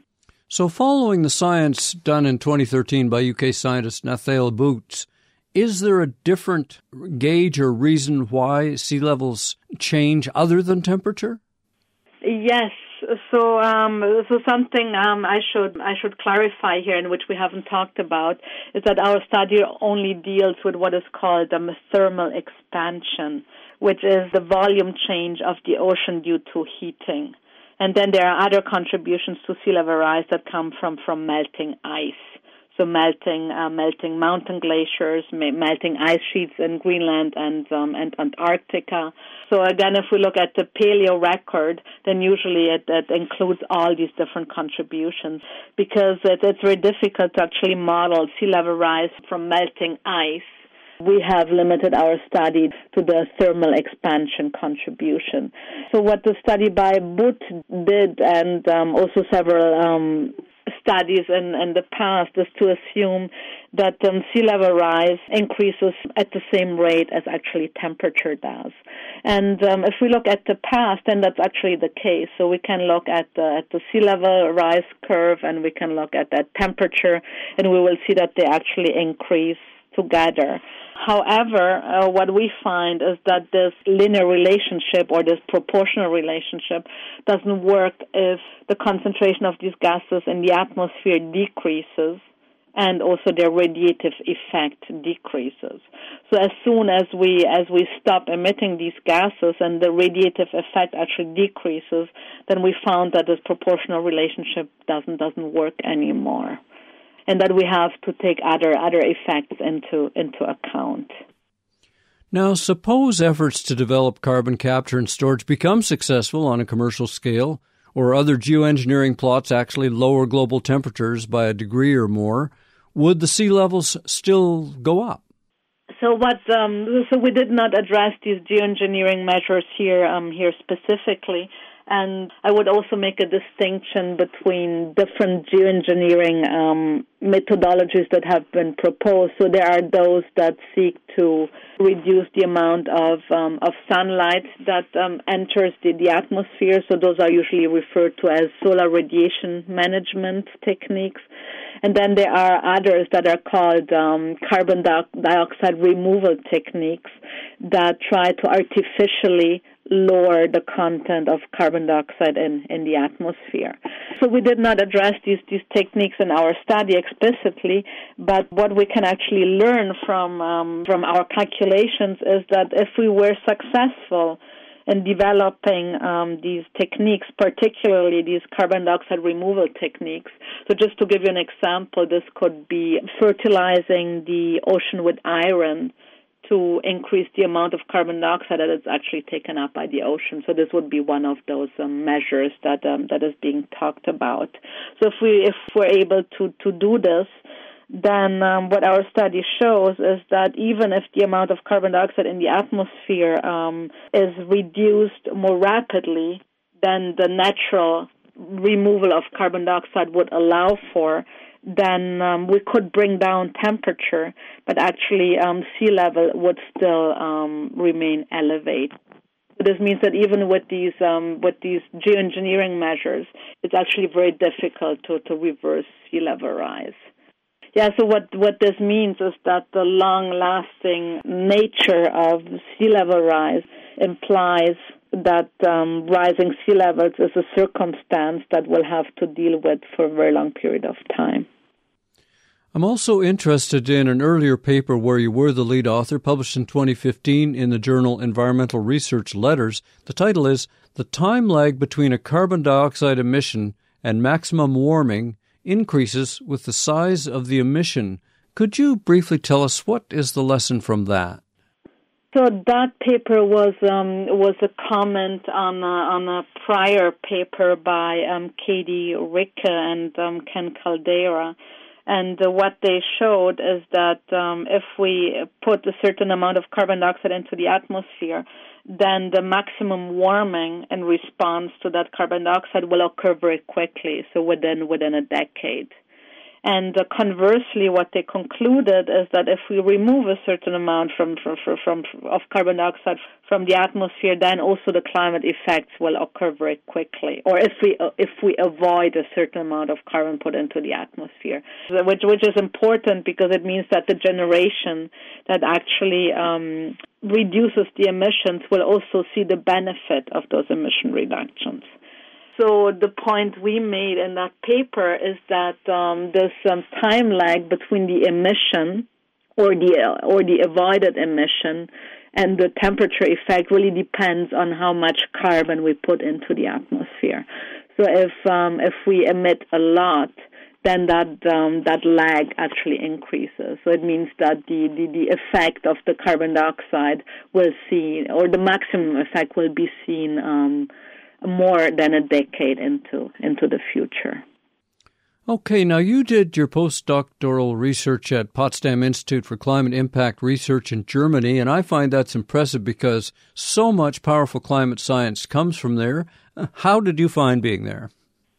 So following the science done in 2013 by UK scientist Nathaniel Boots, is there a different gauge or reason why sea levels change other than temperature? Yes. So something I should clarify here, and which we haven't talked about, is that our study only deals with what is called thermal expansion, which is the volume change of the ocean due to heating. And then there are other contributions to sea level rise that come from melting ice. So melting mountain glaciers, melting ice sheets in Greenland and Antarctica. So again, if we look at the paleo record, then usually it includes all these different contributions because it's very difficult to actually model sea level rise from melting ice. We have limited our study to the thermal expansion contribution. So what the study by Boot did, and also several studies in the past, is to assume that sea level rise increases at the same rate as actually temperature does. And if we look at the past, then that's actually the case. So we can look at the sea level rise curve, and we can look at that temperature, and we will see that they actually increase together. However, what we find is that this linear relationship or this proportional relationship doesn't work if the concentration of these gases in the atmosphere decreases and also their radiative effect decreases. So as soon as we stop emitting these gases and the radiative effect actually decreases, then we found that this proportional relationship doesn't work anymore, and that we have to take other effects into account. Now, suppose efforts to develop carbon capture and storage become successful on a commercial scale, or other geoengineering plots actually lower global temperatures by a degree or more, would the sea levels still go up? So we did not address these geoengineering measures here specifically. And I would also make a distinction between different geoengineering methodologies that have been proposed. So there are those that seek to reduce the amount of sunlight that enters the atmosphere. So those are usually referred to as solar radiation management techniques. And then there are others that are called carbon dioxide removal techniques that try to artificially lower the content of carbon dioxide in the atmosphere. So we did not address these techniques in our study explicitly, but what we can actually learn from our calculations is that if we were successful in developing these techniques, particularly these carbon dioxide removal techniques. So just to give you an example, this could be fertilizing the ocean with iron to increase the amount of carbon dioxide that is actually taken up by the ocean. So this would be one of those measures that is being talked about. So if we're able to do this, then what our study shows is that even if the amount of carbon dioxide in the atmosphere is reduced more rapidly than the natural removal of carbon dioxide would allow for, then we could bring down temperature, but actually sea level would still remain elevated. This means that even with these geoengineering measures, it's actually very difficult to reverse sea level rise. Yeah, so what this means is that the long-lasting nature of sea level rise implies that rising sea levels is a circumstance that we'll have to deal with for a very long period of time. I'm also interested in an earlier paper where you were the lead author, published in 2015 in the journal Environmental Research Letters. The title is The Time Lag Between a Carbon Dioxide Emission and Maximum Warming Increases with the Size of the Emission. Could you briefly tell us what is the lesson from that? So that paper was a comment on a prior paper by Katie Ricke and Ken Caldera. And what they showed is that if we put a certain amount of carbon dioxide into the atmosphere, then the maximum warming in response to that carbon dioxide will occur very quickly, so within a decade. And conversely, what they concluded is that if we remove a certain amount of carbon dioxide from the atmosphere, then also the climate effects will occur very quickly. Or if we avoid a certain amount of carbon put into the atmosphere, which is important because it means that the generation that actually reduces the emissions will also see the benefit of those emission reductions. So the point we made in that paper is that there's time lag between the emission or the avoided emission and the temperature effect really depends on how much carbon we put into the atmosphere. So if we emit a lot, then that lag actually increases. So it means that the effect of the carbon dioxide will see, or the maximum effect will be seen more than a decade into the future. Okay, now you did your postdoctoral research at Potsdam Institute for Climate Impact Research in Germany, and I find that's impressive because so much powerful climate science comes from there. How did you find being there?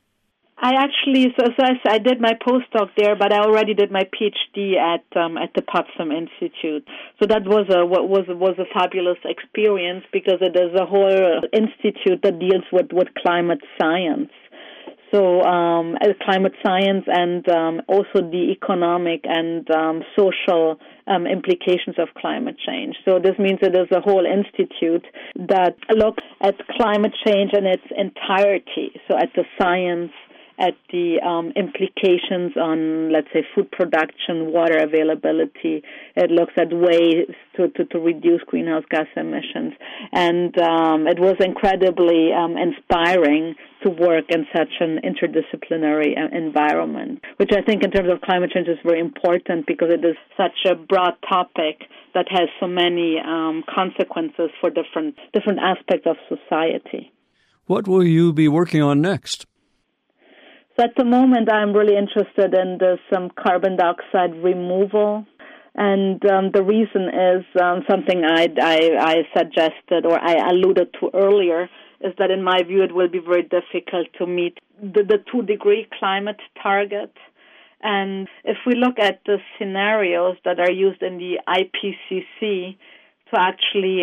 I did my postdoc there, but I already did my PhD at the Potsdam Institute. So that was a fabulous experience because it is a whole institute that deals with climate science. So climate science and also the economic and social implications of climate change. So this means that there's a whole institute that looks at climate change in its entirety. So at the science, at the implications on, let's say, food production, water availability. It looks at ways to reduce greenhouse gas emissions. And it was incredibly inspiring to work in such an interdisciplinary environment, which I think in terms of climate change is very important because it is such a broad topic that has so many consequences for different aspects of society. What will you be working on next? So at the moment, I'm really interested in this carbon dioxide removal, and the reason is something I suggested or I alluded to earlier, is that in my view it will be very difficult to meet the 2-degree climate target. And if we look at the scenarios that are used in the IPCC to actually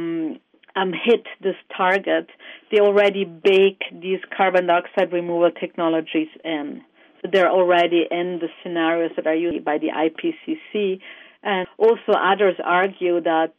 hit this target, they already bake these carbon dioxide removal technologies in. So they're already in the scenarios that are used by the IPCC. And also others argue that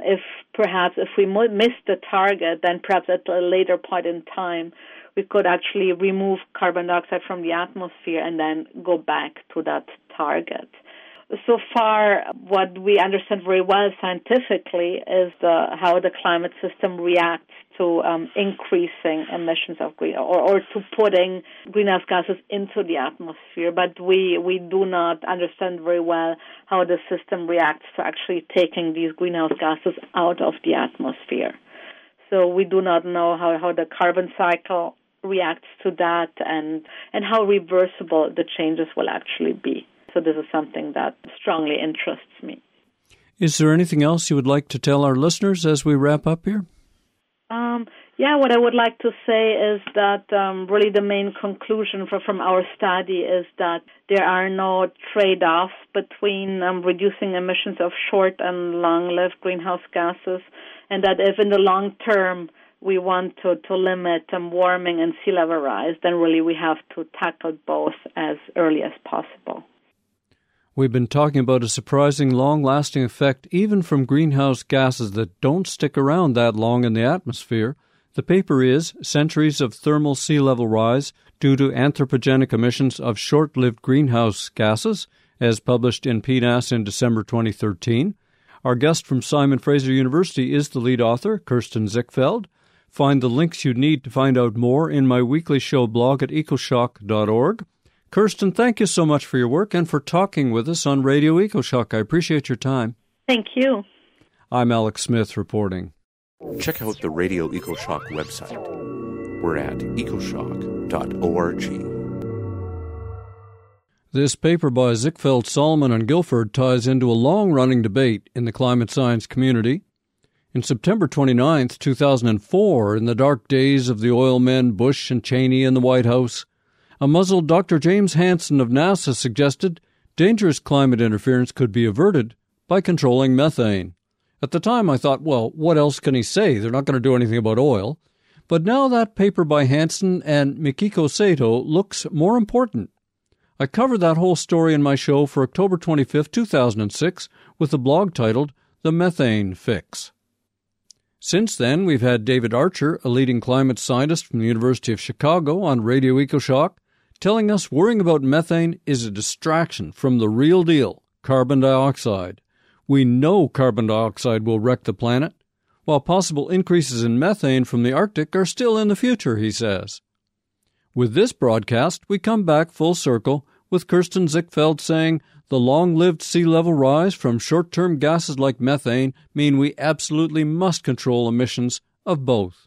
if we miss the target, then perhaps at a later point in time, we could actually remove carbon dioxide from the atmosphere and then go back to that target. So far, what we understand very well scientifically is how the climate system reacts to increasing emissions of or to putting greenhouse gases into the atmosphere. But we do not understand very well how the system reacts to actually taking these greenhouse gases out of the atmosphere. So we do not know how the carbon cycle reacts to that and how reversible the changes will actually be. So this is something that strongly interests me. Is there anything else you would like to tell our listeners as we wrap up here? Yeah, what I would like to say is that really the main conclusion from our study is that there are no trade-offs between reducing emissions of short and long-lived greenhouse gases, and that if in the long term we want to limit warming and sea level rise, then really we have to tackle both as early as possible. We've been talking about a surprising long-lasting effect even from greenhouse gases that don't stick around that long in the atmosphere. The paper is Centuries of Thermal Sea Level Rise Due to Anthropogenic Emissions of Short-Lived Greenhouse Gases, as published in PNAS in December 2013. Our guest from Simon Fraser University is the lead author, Kirsten Zichfeld. Find the links you need to find out more in my weekly show blog at ecoshock.org. Kirsten, thank you so much for your work and for talking with us on Radio EcoShock. I appreciate your time. Thank you. I'm Alex Smith reporting. Check out the Radio EcoShock website. We're at ecoshock.org. This paper by Zichfeld, Solomon, and Guilford ties into a long-running debate in the climate science community. In September 29, 2004, in the dark days of the oil men Bush and Cheney in the White House, a muzzled Dr. James Hansen of NASA suggested dangerous climate interference could be averted by controlling methane. At the time, I thought, well, what else can he say? They're not going to do anything about oil. But now that paper by Hansen and Mikiko Sato looks more important. I covered that whole story in my show for October 25, 2006, with a blog titled The Methane Fix. Since then, we've had David Archer, a leading climate scientist from the University of Chicago, on Radio EcoShock, telling us worrying about methane is a distraction from the real deal, carbon dioxide. We know carbon dioxide will wreck the planet, while possible increases in methane from the Arctic are still in the future, he says. With this broadcast, we come back full circle with Kirsten Zichfeld saying the long-lived sea level rise from short-term gases like methane mean we absolutely must control emissions of both.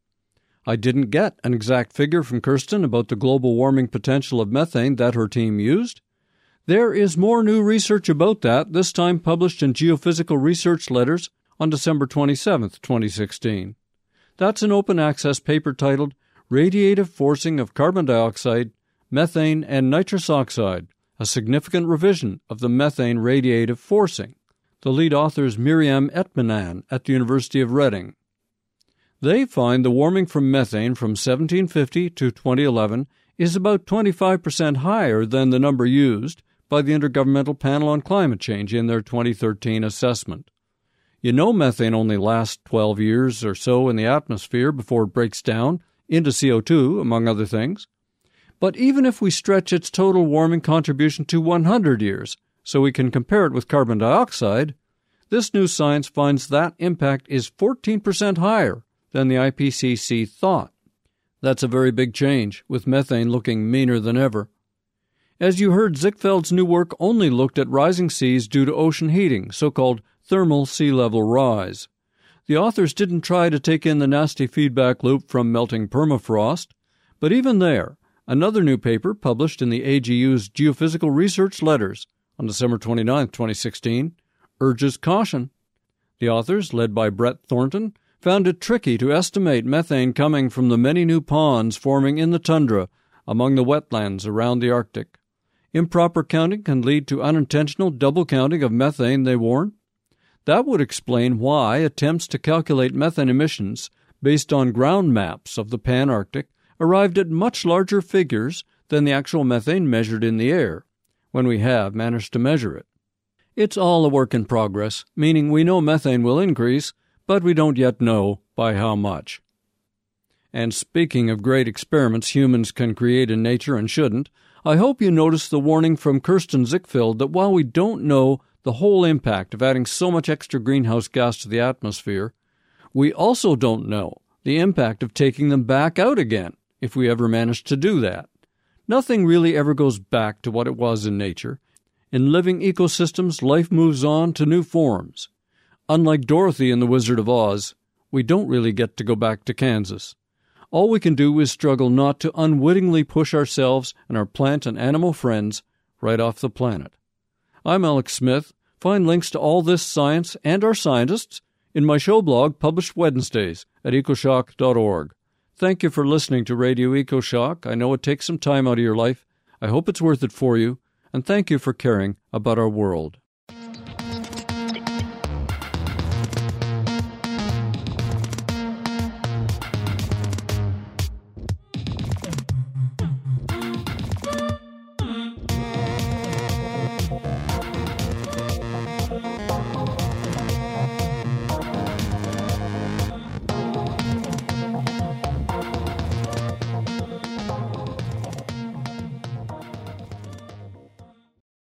I didn't get an exact figure from Kirsten about the global warming potential of methane that her team used. There is more new research about that, this time published in Geophysical Research Letters on December 27, 2016. That's an open-access paper titled Radiative Forcing of Carbon Dioxide, Methane, and Nitrous Oxide, a significant revision of the methane radiative forcing. The lead author is Miriam Etminan at the University of Reading. They find the warming from methane from 1750 to 2011 is about 25% higher than the number used by the Intergovernmental Panel on Climate Change in their 2013 assessment. You know methane only lasts 12 years or so in the atmosphere before it breaks down into CO2, among other things. But even if we stretch its total warming contribution to 100 years, so we can compare it with carbon dioxide, this new science finds that impact is 14% higher than the IPCC thought. That's a very big change, with methane looking meaner than ever. As you heard, Zichfeld's new work only looked at rising seas due to ocean heating, so-called thermal sea level rise. The authors didn't try to take in the nasty feedback loop from melting permafrost, but even there, another new paper published in the AGU's Geophysical Research Letters on December 29, 2016, urges caution. The authors, led by Brett Thornton, found it tricky to estimate methane coming from the many new ponds forming in the tundra among the wetlands around the Arctic. Improper counting can lead to unintentional double counting of methane, they warn. That would explain why attempts to calculate methane emissions based on ground maps of the Pan-Arctic arrived at much larger figures than the actual methane measured in the air, when we have managed to measure it. It's all a work in progress, meaning we know methane will increase, but we don't yet know by how much. And speaking of great experiments humans can create in nature and shouldn't, I hope you noticed the warning from Kirsten Zichfeld that while we don't know the whole impact of adding so much extra greenhouse gas to the atmosphere, we also don't know the impact of taking them back out again, if we ever manage to do that. Nothing really ever goes back to what it was in nature. In living ecosystems, life moves on to new forms. Unlike Dorothy in The Wizard of Oz, we don't really get to go back to Kansas. All we can do is struggle not to unwittingly push ourselves and our plant and animal friends right off the planet. I'm Alex Smith. Find links to all this science and our scientists in my show blog published Wednesdays at ecoshock.org. Thank you for listening to Radio EcoShock. I know it takes some time out of your life. I hope it's worth it for you, and thank you for caring about our world.